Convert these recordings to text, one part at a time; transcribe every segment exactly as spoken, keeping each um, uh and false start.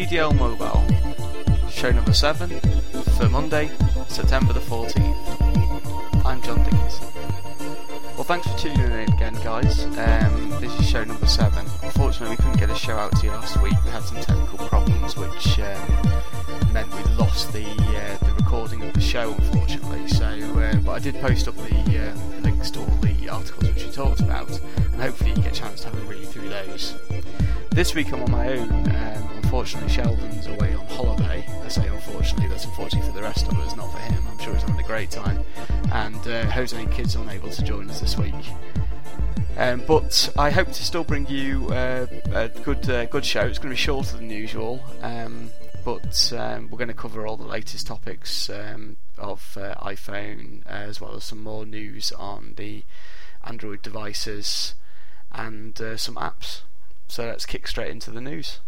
A D L Mobile, show number seven, for Monday, September the fourteenth. I'm John Dickinson. Well, thanks for tuning in again, guys. Um, this is show number seven. Unfortunately, we couldn't get a show out to you last week. We had some technical problems, which um, meant we lost the uh, the recording of the show, unfortunately. So, uh, but I did post up the um, links to all the articles which we talked about, and hopefully you get a chance to have a read through those. This week I'm on my own. Um, unfortunately, Sheldon's away on holiday. I say unfortunately, that's unfortunately for the rest of us, not for him. I'm sure he's having a great time. And uh, Jose and Kid's unable to join us this week. Um, but I hope to still bring you uh, a good uh, good show. It's going to be shorter than usual, um, but um, we're going to cover all the latest topics um, of uh, iPhone, uh, as well as some more news on the Android devices and uh, some apps. So let's kick straight into the news.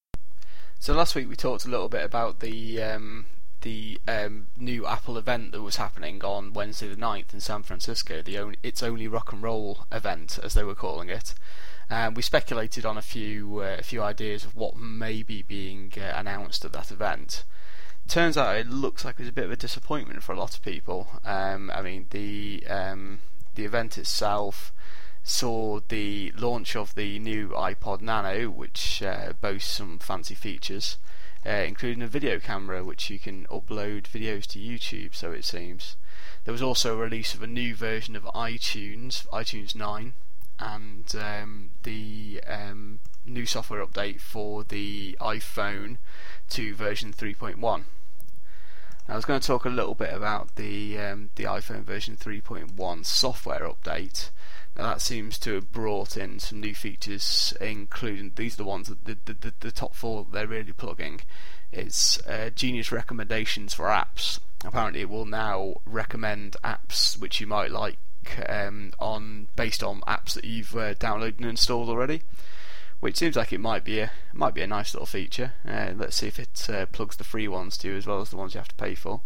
So last week we talked a little bit about the um, the um, new Apple event that was happening on Wednesday the ninth in San Francisco, the only, It's Only Rock and Roll event, as they were calling it. Um, we speculated on a few uh, a few ideas of what may be being uh, announced at that event. Turns out it looks like it was a bit of a disappointment for a lot of people. Um, I mean, the um, the event itself saw the launch of the new iPod Nano, which uh, boasts some fancy features, uh, including a video camera which you can upload videos to YouTube, so it seems. There was also a release of a new version of iTunes, iTunes nine, and um, the um, new software update for the iPhone to version three point one. Now, I was going to talk a little bit about the um, the iPhone version three point one software update. Now, that seems to have brought in some new features, including, these are the ones that the, the, the, the top four that they're really plugging. It's uh, Genius recommendations for apps. Apparently it will now recommend apps which you might like um, on based on apps that you've uh, downloaded and installed already, which seems like it might be a might be a nice little feature. Uh, let's see if it uh, plugs the free ones too, as well as the ones you have to pay for.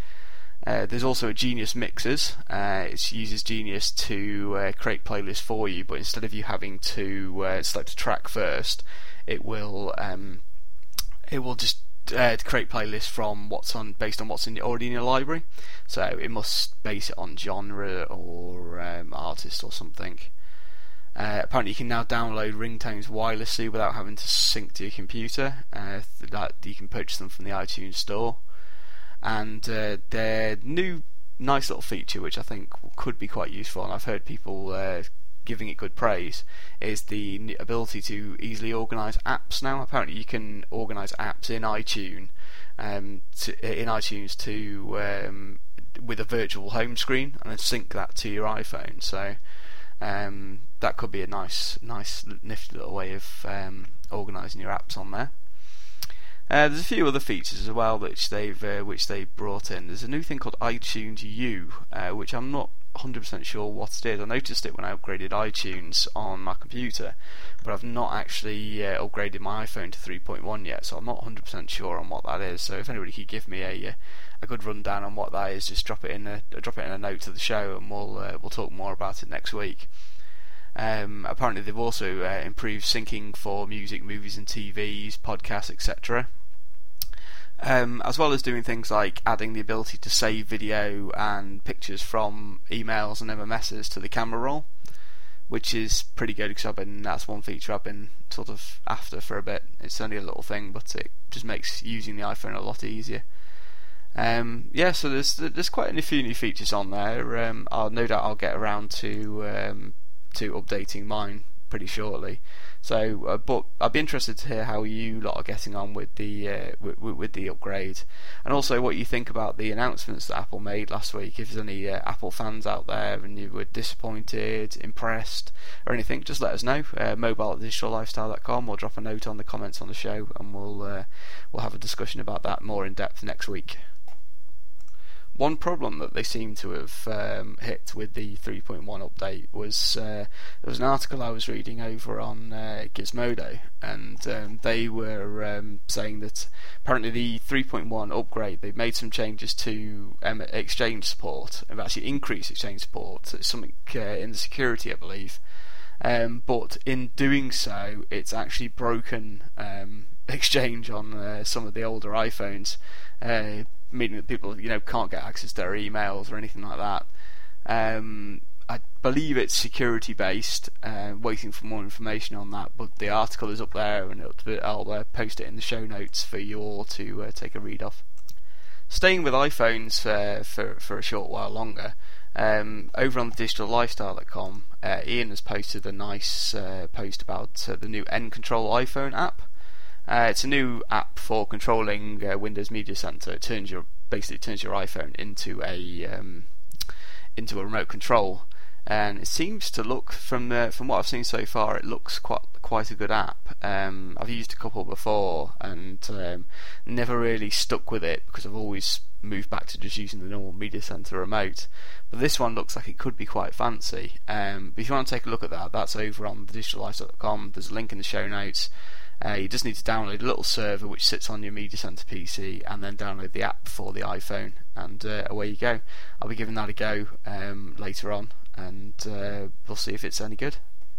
Uh, there's also a Genius Mixers. Uh, it uses Genius to uh, create playlists for you, but instead of you having to uh, select a track first, it will um, it will just uh, create playlists from what's on based on what's in, already in your library. So it must base it on genre or um, artist or something. Uh, apparently you can now download ringtones wirelessly without having to sync to your computer. Uh, that you can purchase them from the iTunes store. And uh, their new nice little feature, which I think could be quite useful, and I've heard people uh, giving it good praise, is the ability to easily organise apps now. Apparently you can organise apps in iTunes um, to, in iTunes to um, with a virtual home screen, and then sync that to your iPhone. So um, that could be a nice, nice, nifty little way of um, organising your apps on there. Uh, there's a few other features as well which they've uh, which they brought in. There's a new thing called iTunes U, uh, which I'm not one hundred percent sure what it is. I noticed it when I upgraded iTunes on my computer, but I've not actually uh, upgraded my iPhone to three point one yet, so I'm not one hundred percent sure on what that is. So if anybody could give me a a good rundown on what that is, just drop it in a drop it in a note to the show, and we'll uh, we'll talk more about it next week. Um, apparently they've also uh, improved syncing for music, movies and T Vs, podcasts, et cetera. Um, as well as doing things like adding the ability to save video and pictures from emails and M M Ses to the camera roll, which is pretty good because I've been that's one feature I've been sort of after for a bit. It's only a little thing, but it just makes using the iPhone a lot easier. Um, yeah, so there's there's quite a few new features on there. Um, I'll no doubt I'll get around to um, to updating mine pretty shortly. So, uh, but I'd be interested to hear how you lot are getting on with the uh, with, with the upgrade, and also what you think about the announcements that Apple made last week. If there's any uh, Apple fans out there and you were disappointed, impressed, or anything, just let us know. Uh, mobile at digital lifestyle dot com, or drop a note on the comments on the show, and we'll uh, we'll have a discussion about that more in depth next week. One problem that they seem to have um, hit with the three point one update was uh, there was an article I was reading over on uh, Gizmodo, and um, they were um, saying that apparently the three point one upgrade, they've made some changes to um, Exchange support, and actually increased Exchange support. It's something uh, in the security, I believe. Um, but in doing so, it's actually broken um, exchange on uh, some of the older iPhones, uh, meaning that people, you know, can't get access to their emails or anything like that. Um, I believe it's security based, uh, waiting for more information on that, but the article is up there, and it'll, I'll uh, post it in the show notes for you all to uh, take a read of. Staying with iPhones uh, for, for a short while longer, um, over on the digital lifestyle dot com, uh, Ian has posted a nice uh, post about uh, the new N Control iPhone app. Uh, it's a new app for controlling uh, Windows Media Center. It turns your basically turns your iPhone into a um, into a remote control. And it seems to look, from the, from what I've seen so far, it looks quite quite a good app. Um, I've used a couple before and um, never really stuck with it because I've always moved back to just using the normal Media Center remote. But this one looks like it could be quite fancy. Um, but if you want to take a look at that, that's over on the digital lifestyle dot com. There's a link in the show notes. Uh, you just need to download a little server which sits on your Media Center P C, and then download the app for the iPhone, and uh, away you go. I'll be giving that a go um, later on, and uh, we'll see if it's any good.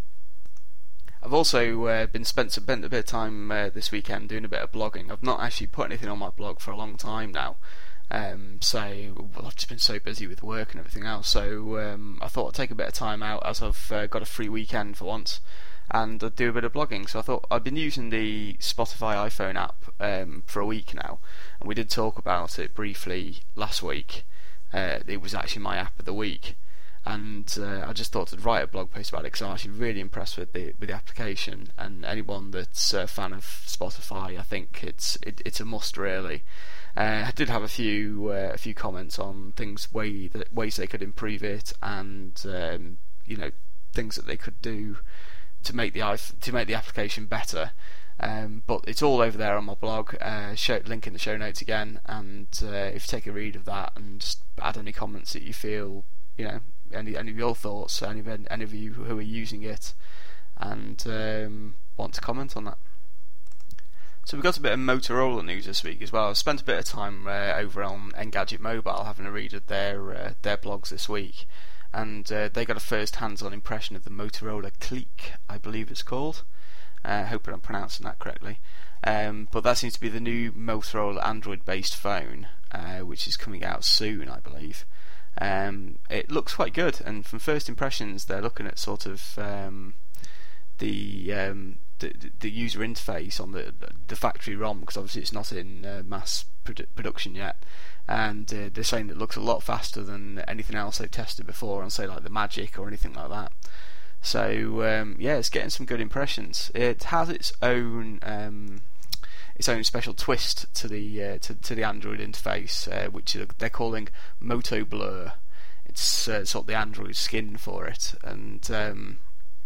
I've also uh, been spent, spent a bit of time uh, this weekend doing a bit of blogging. I've not actually put anything on my blog for a long time now, um, so well, I've just been so busy with work and everything else, so um, I thought I'd take a bit of time out as I've uh, got a free weekend for once, and I'd do a bit of blogging. So I thought, I've been using the Spotify iPhone app um, for a week now, and we did talk about it briefly last week. Uh, it was actually my app of the week, and uh, I just thought I'd write a blog post about it because I'm actually really impressed with the with the application. And anyone that's a fan of Spotify, I think it's it, it's a must really. Uh, I did have a few uh, a few comments on things way that ways they could improve it, and um, you know, things that they could do to make the to make the application better. Um, but it's all over there on my blog. Uh, show, link in the show notes again, and uh, if you take a read of that and just add any comments that you feel, you know, any any of your thoughts, any of any of you who are using it, and um, want to comment on that. So we've got a bit of Motorola news this week as well. I've spent a bit of time uh, over on Engadget Mobile having a read of their uh, their blogs this week, and uh, they got a first hands-on impression of the Motorola Clique, I believe it's called. I uh, hope I'm pronouncing that correctly. Um, but that seems to be the new Motorola Android-based phone, uh, which is coming out soon, I believe. Um, it looks quite good, and from first impressions, they're looking at sort of um, the, um, the the user interface on the the factory ROM, because obviously it's not in uh, mass produ- production yet. And uh, they're saying it looks a lot faster than anything else they've tested before on, say, like the Magic or anything like that. So um, yeah, it's getting some good impressions. It has its own um, its own special twist to the uh, to, to the Android interface, uh, which they're calling Moto Blur. It's uh, sort of the Android skin for it, and um,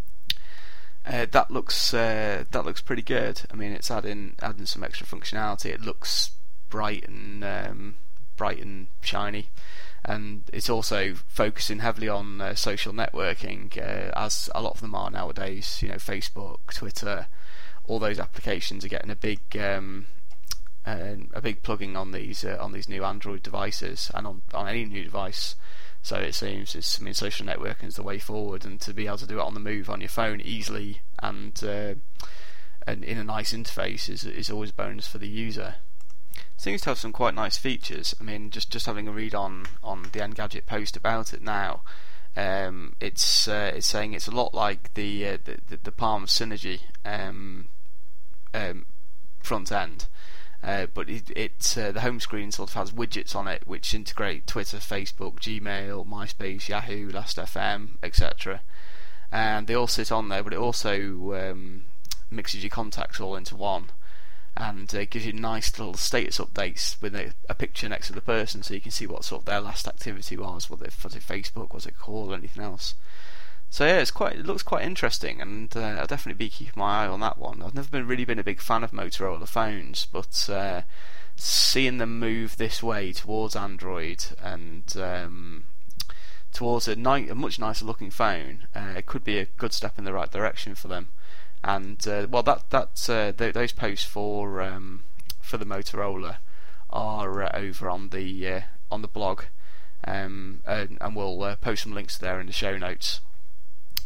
uh, that looks uh, that looks pretty good. I mean, it's adding adding some extra functionality. It looks bright and um, bright and shiny. And it's also focusing heavily on uh, social networking, uh, as a lot of them are nowadays. You know, Facebook, Twitter, all those applications are getting a big, um, uh, a big plugging on these uh, on these new Android devices, and on, on any new device. So it seems, it's, I mean, social networking is the way forward, and to be able to do it on the move on your phone easily and uh, and in a nice interface is is always a bonus for the user. Seems to have some quite nice features. I mean, just, just having a read on, on the Engadget post about it now, um, it's uh, it's saying it's a lot like the uh, the, the Palm Synergy um, um, front end, uh, but it, it uh, the home screen sort of has widgets on it which integrate Twitter, Facebook, Gmail, MySpace, Yahoo, Last F M, et cetera. And they all sit on there, but it also um, mixes your contacts all into one. And uh, gives you nice little status updates with a, a picture next to the person, so you can see what sort of their last activity was. Was it, was it Facebook? Was it call? Or anything else? So yeah, it's quite. It looks quite interesting, and uh, I'll definitely be keeping my eye on that one. I've never been really been a big fan of Motorola phones, but uh, seeing them move this way towards Android and um, towards a, ni- a much nicer looking phone, uh, it could be a good step in the right direction for them. And uh, well, that that's uh, th- those posts for um, for the Motorola are uh, over on the uh, on the blog, um, and, and we'll uh, post some links there in the show notes.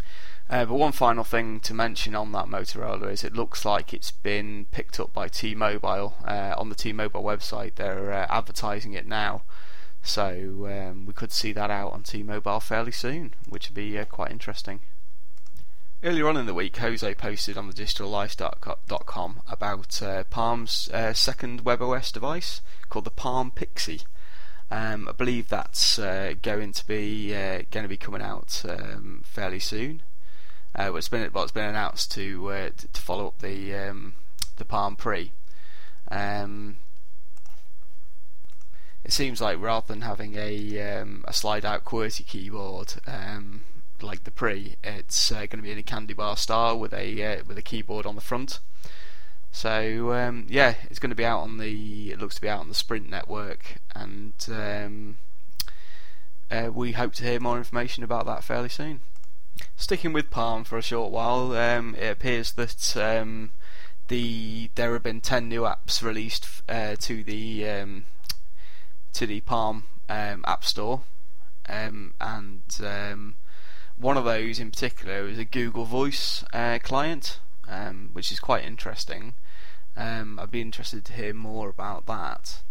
Uh, but one final thing to mention on that Motorola is it looks like it's been picked up by T-Mobile. Uh, on the T-Mobile website, they're uh, advertising it now, so um, we could see that out on T-Mobile fairly soon, which would be uh, quite interesting. Earlier on in the week, Jose posted on the digital lifestyle dot com about uh, Palm's uh, second WebOS device called the Palm Pixie. Um, I believe that's uh, going to be uh, going to be coming out um, fairly soon. Uh, well, it's been well, it's been announced to uh, to follow up the um, the Palm Pre. Um, it seems like rather than having a um, a slide out QWERTY keyboard um, like the Pre, it's uh, going to be in a candy bar style with a uh, with a keyboard on the front. So um, yeah, it's going to be out on the. It looks to be out on the Sprint network, and um, uh, we hope to hear more information about that fairly soon. Sticking with Palm for a short while, um, it appears that um, the there have been ten new apps released uh, to the um, to the Palm um, App Store, um, and um, one of those in particular is a Google Voice uh, client, um, which is quite interesting. Um, I'd be interested to hear more about that.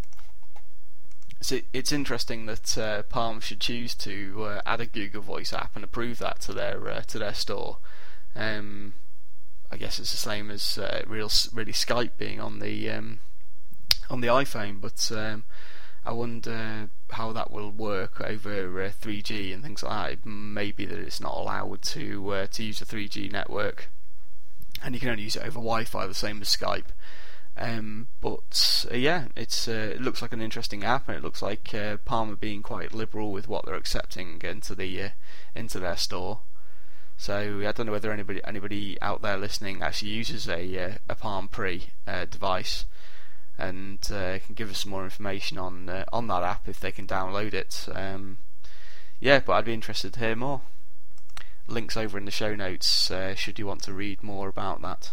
So it's interesting that uh, Palm should choose to uh, add a Google Voice app and approve that to their uh, to their store. Um, I guess it's the same as uh, real really Skype being on the um, on the iPhone, but um, I wonder how that will work over uh, three G and things like that. It may be that it's not allowed to uh, to use a three G network, and you can only use it over Wi-Fi, the same as Skype. Um, but uh, yeah, it's uh, it looks like an interesting app, and it looks like uh, Palm are being quite liberal with what they're accepting into the uh, into their store. So I don't know whether anybody anybody out there listening actually uses a uh, a Palm Pre uh, device, and uh, can give us some more information on uh, on that app if they can download it. Um, yeah, but I'd be interested to hear more. Links over in the show notes uh, should you want to read more about that.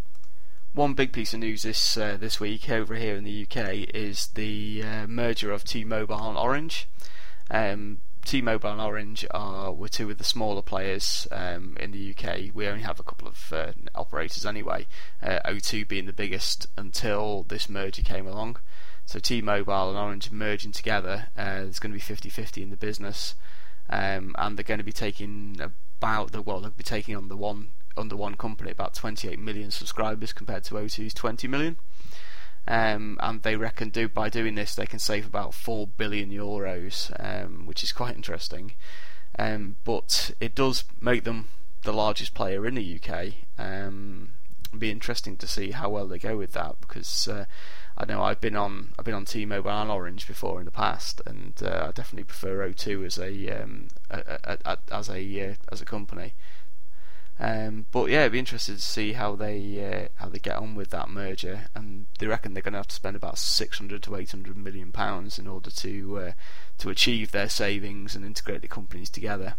One big piece of news this uh, this week over here in the U K is the uh, merger of T-Mobile and Orange. Um, T-Mobile and Orange are were two of the smaller players um, in the U K. We only have a couple of uh, operators anyway, uh, O two being the biggest until this merger came along. So T-Mobile and Orange merging together, uh, there's going to be fifty-fifty in the business, um, and they're going to be taking about the well, they'll be taking on the one under one company about twenty-eight million subscribers compared to O two's twenty million. Um, and they reckon do by doing this they can save about four billion euros, um, which is quite interesting. Um, but it does make them the largest player in the U K. Um, it'll be interesting to see how well they go with that, because uh, I know I've been on I've been on T-Mobile and Orange before in the past, and uh, I definitely prefer O two as a, um, a, a, a as a uh, as a company. Um, but yeah, it'd be interested to see how they uh, how they get on with that merger, and they reckon they're going to have to spend about six hundred to eight hundred million pounds in order to uh, to achieve their savings and integrate the companies together.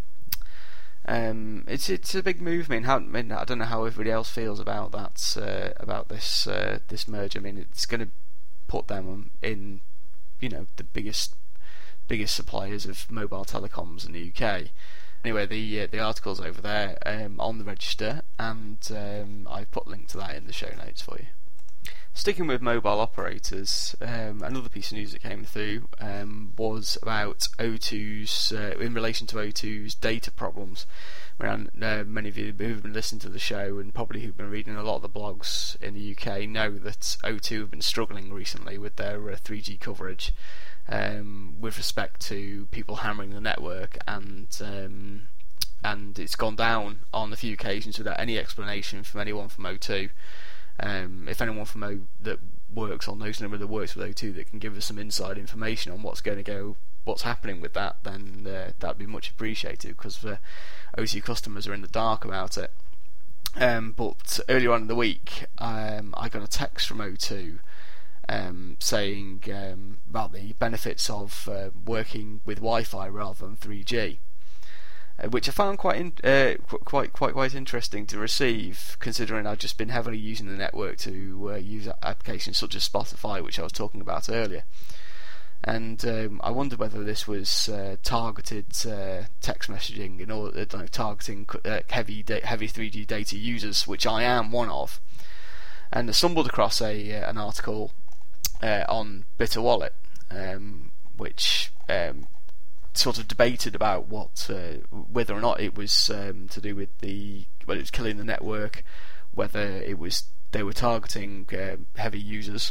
Um, it's it's a big move. I mean, how, I mean, I don't know how everybody else feels about that uh, about this uh, this merger. I mean, it's going to put them in, you know, the biggest biggest suppliers of mobile telecoms in the U K. Anyway, the uh, the article's over there um, on the register, and um, I've put a link to that in the show notes for you. Sticking with mobile operators, um, another piece of news that came through um, was about O two's, uh, in relation to O two's data problems. Around, uh, many of you who've been listening to the show and probably who've been reading a lot of the blogs in the U K know that O two have been struggling recently with their uh, three G coverage. Um, with respect to people hammering the network, and um, and it's gone down on a few occasions without any explanation from anyone from O two. Um, if anyone from O that works or knows anyone that works with O two that can give us some inside information on what's going to go, what's happening with that, then uh, that'd be much appreciated, because the O two customers are in the dark about it. Um, but earlier on in the week, um, I got a text from O two. Um, saying um, about the benefits of uh, working with Wi-Fi rather than three G, uh, which I found quite in, uh, qu- quite quite quite interesting to receive, considering I've just been heavily using the network to uh, use applications such as Spotify, which I was talking about earlier. And um, I wonder whether this was uh, targeted uh, text messaging in order, uh, targeting uh, heavy da- heavy three G data users, which I am one of. And I stumbled across a uh, an article uh, on BitterWallet, um, which um, sort of debated about what uh, whether or not it was um, to do with the whether it was killing the network, whether it was they were targeting uh, heavy users.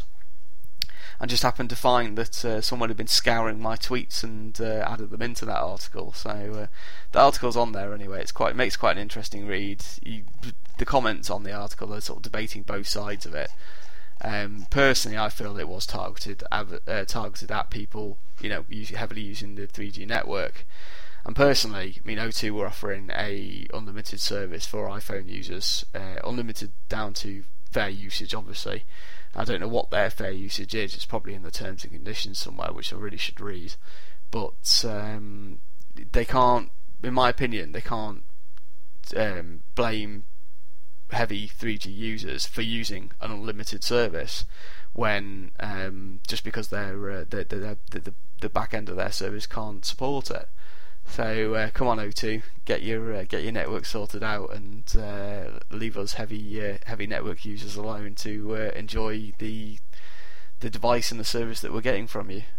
I just happened to find that uh, someone had been scouring my tweets and uh, added them into that article. So uh, the article's on there anyway. It's quite it makes quite an interesting read. You, the comments on the article are sort of debating both sides of it. Um, personally, I feel it was targeted av- uh, targeted at people, you know, using, heavily using the three G network. And personally, I mean, O two were offering a unlimited service for iPhone users, uh, unlimited down to fair usage, obviously. I don't know what their fair usage is. It's probably in the terms and conditions somewhere, which I really should read. But um, they can't, in my opinion, they can't um, blame heavy three G users for using an unlimited service when um, just because they're, uh, they're, they're, they're, the, the back end of their service can't support it. So uh, come on, O two, get your uh, get your network sorted out and uh, leave us heavy uh, heavy network users alone to uh, enjoy the the device and the service that we're getting from you.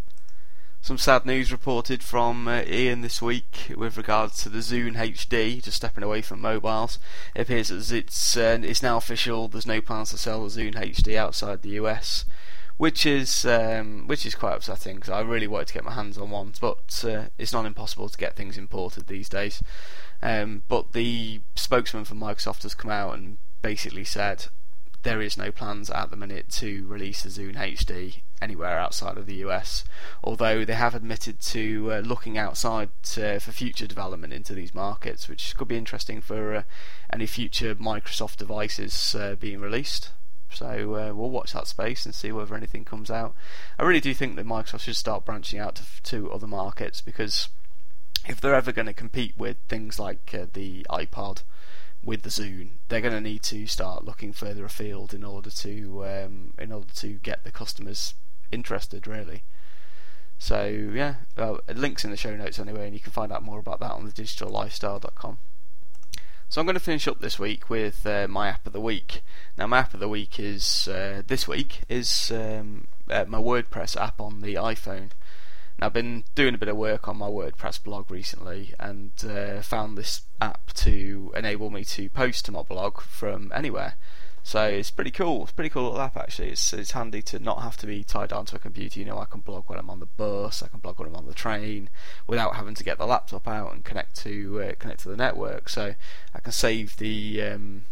Some sad news reported from uh, Ian this week with regards to the Zune H D, just stepping away from mobiles. It appears that it's uh, it's now official. There's no plans to sell the Zune H D outside the U S. Which is um, which is quite upsetting because I really wanted to get my hands on one, but uh, it's not impossible to get things imported these days. Um, but the spokesman for Microsoft has come out and basically said there is no plans at the minute to release the Zune H D anywhere outside of the U S, although they have admitted to uh, looking outside uh, for future development into these markets, which could be interesting for uh, any future Microsoft devices uh, being released. So uh, we'll watch that space and see whether anything comes out. I really do think that Microsoft should start branching out to, to other markets, because if they're ever going to compete with things like uh, the iPod with the Zune, they're going to need to start looking further afield in order to um, in order to get the customers interested, really. So yeah, well, links in the show notes anyway, and you can find out more about that on the digital lifestyle dot com. So I'm going to finish up this week with uh, my app of the week. Now my app of the week is uh, this week is um, uh, my WordPress app on the iPhone. Now I've been doing a bit of work on my WordPress blog recently and uh, found this app to enable me to post to my blog from anywhere. So it's pretty cool. It's a pretty cool little app actually. It's it's handy to not have to be tied down to a computer. You know, I can blog when I'm on the bus, I can blog when I'm on the train, without having to get the laptop out and connect to uh, connect to the network. So I can save the um,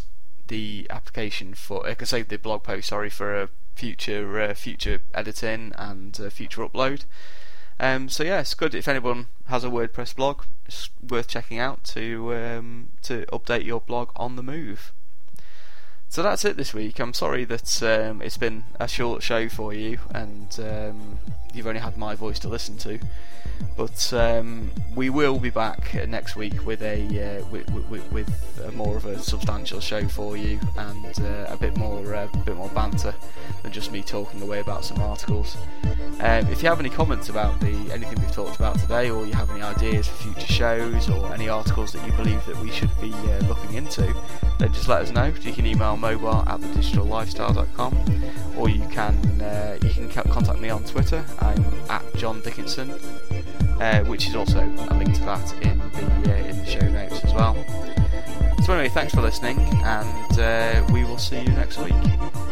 the application for I can save the blog post sorry for a future uh, future editing and uh, future upload. Um, so yeah, it's good if anyone has a WordPress blog. It's worth checking out to um, to update your blog on the move. So that's it this week. I'm sorry that um, it's been a short show for you and um, you've only had my voice to listen to. But um, we will be back next week with a uh, with, with, with a more of a substantial show for you and uh, a bit more uh, a bit more banter than just me talking away about some articles. Um, if you have any comments about the anything we've talked about today, or you have any ideas for future shows, or any articles that you believe that we should be uh, looking into, then just let us know. You can email mobile at the digital lifestyle dot com, or you can uh, you can contact me on Twitter. I'm at John Dickinson, uh, which is also a link to that in the uh, in the show notes as well. So anyway, thanks for listening, and uh, we will see you next week.